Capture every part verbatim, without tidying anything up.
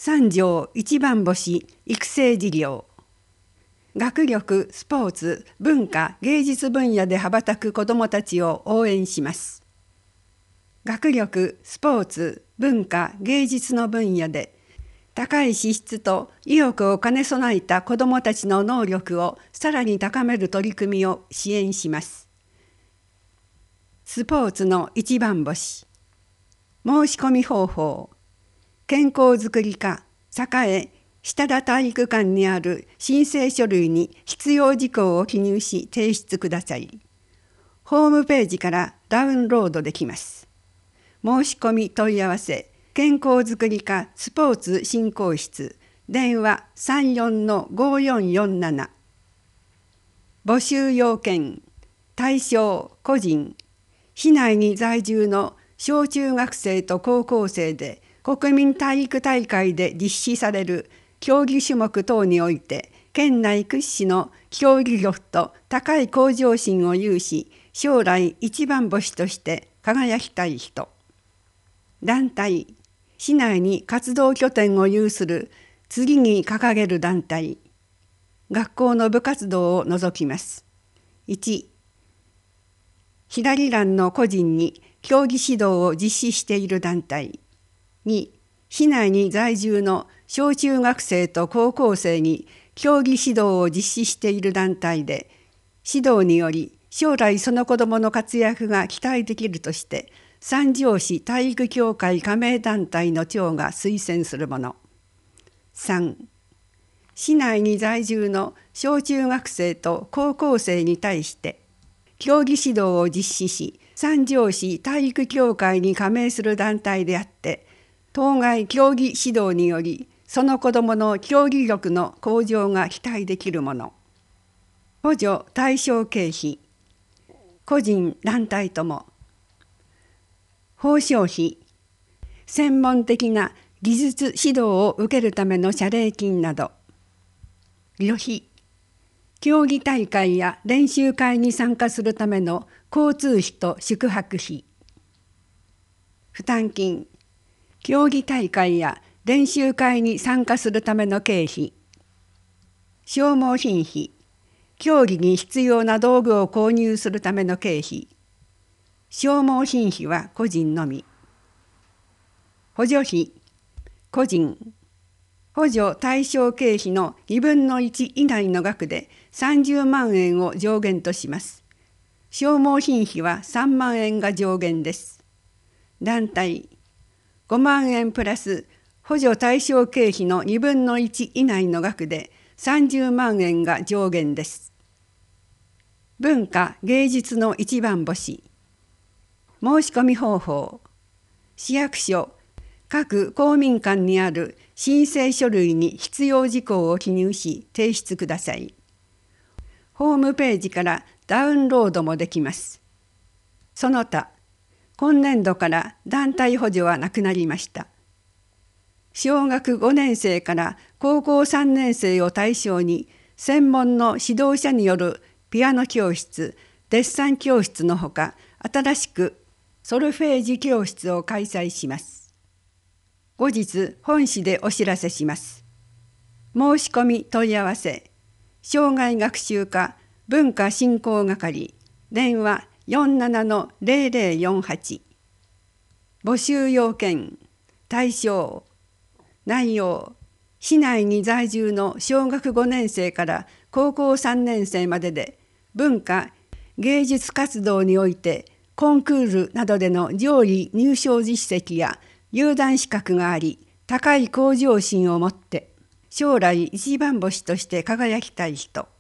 三条一番星育成事業。学力、スポーツ、文化、芸術分野で羽ばたく子どもたちを応援します。学力、スポーツ、文化、芸術の分野で高い資質と意欲を兼ね備えた子どもたちの能力をさらに高める取り組みを支援します。スポーツの一番星。申し込み方法。健康づくり課栄下田体育館にある申請書類に必要事項を記入し提出ください。ホームページからダウンロードできます。申し込み問い合わせ健康づくり課スポーツ振興室電話 さんよんのごよんよんなな。募集要件対象個人市内に在住の小中学生と高校生で国民体育大会で実施される競技種目等において県内屈指の競技力と高い向上心を有し将来一番星として輝きたい人。団体市内に活動拠点を有する次に掲げる団体。学校の部活動を除きます。いち左欄の個人に競技指導を実施している団体。に市内に在住の小中学生と高校生に競技指導を実施している団体で指導により将来その子どもの活躍が期待できるとして三条市体育協会加盟団体の長が推薦するもの。さん市内に在住の小中学生と高校生に対して競技指導を実施し三条市体育協会に加盟する団体であって当該競技指導によりその子どもの競技力の向上が期待できるもの。補助対象経費個人団体とも。報奨費専門的な技術指導を受けるための謝礼金など。旅費競技大会や練習会に参加するための交通費と宿泊費。負担金競技大会や練習会に参加するための経費。消耗品費競技に必要な道具を購入するための経費。消耗品費は個人のみ。補助費個人補助対象経費のにぶんのいち以内の額でさんじゅうまんえんを上限とします。消耗品費はさんまんえんが上限です。団体ごまんえんプラス補助対象経費のにぶんのいち以内の額でさんじゅうまんえんが上限です。文化・芸術の一番星。申し込み方法市役所各公民館にある申請書類に必要事項を記入し提出ください。ホームページからダウンロードもできます。その他今年度から団体補助はなくなりました。小学ごねん生から高校さんねん生を対象に専門の指導者によるピアノ教室、デッサン教室のほか新しくソルフェージ教室を開催します。後日本誌でお知らせします。申し込み問い合わせ障害学習課文化振興係電話よんななのぜろぜろよんはち。募集要件対象内容市内に在住の小学ごねん生から高校さんねん生までで文化芸術活動においてコンクールなどでの上位入賞実績や有段資格があり高い向上心を持って将来一番星として輝きたい人。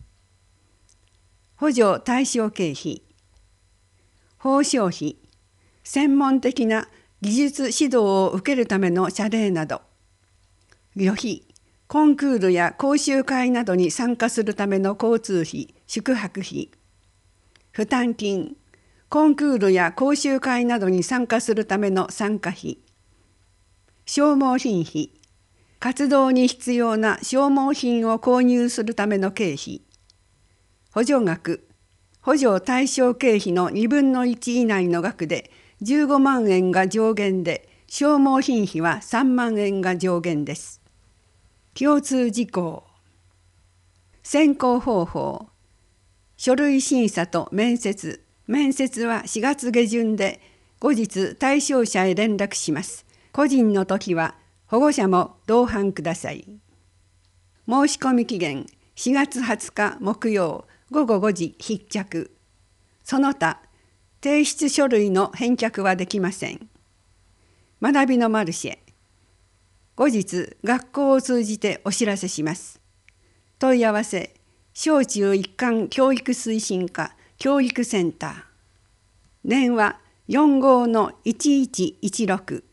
補助対象経費報奨費専門的な技術指導を受けるための謝礼など。旅費コンクールや講習会などに参加するための交通費宿泊費。負担金コンクールや講習会などに参加するための参加費。消耗品費活動に必要な消耗品を購入するための経費。補助額補助対象経費のにぶんのいち以内の額でじゅうごまんえんが上限で消耗品費はさんまんえんが上限です。共通事項。選考方法。書類審査と面接。面接はしがつ下旬で、後日対象者へ連絡します。個人の時は保護者も同伴ください。申し込み期限しがつはつか木曜ごごごじ必着。その他、提出書類の返却はできません。学びのマルシェ。後日学校を通じてお知らせします。問い合わせ、小中一貫教育推進課教育センター。電話よんごーのいちいちいちろく。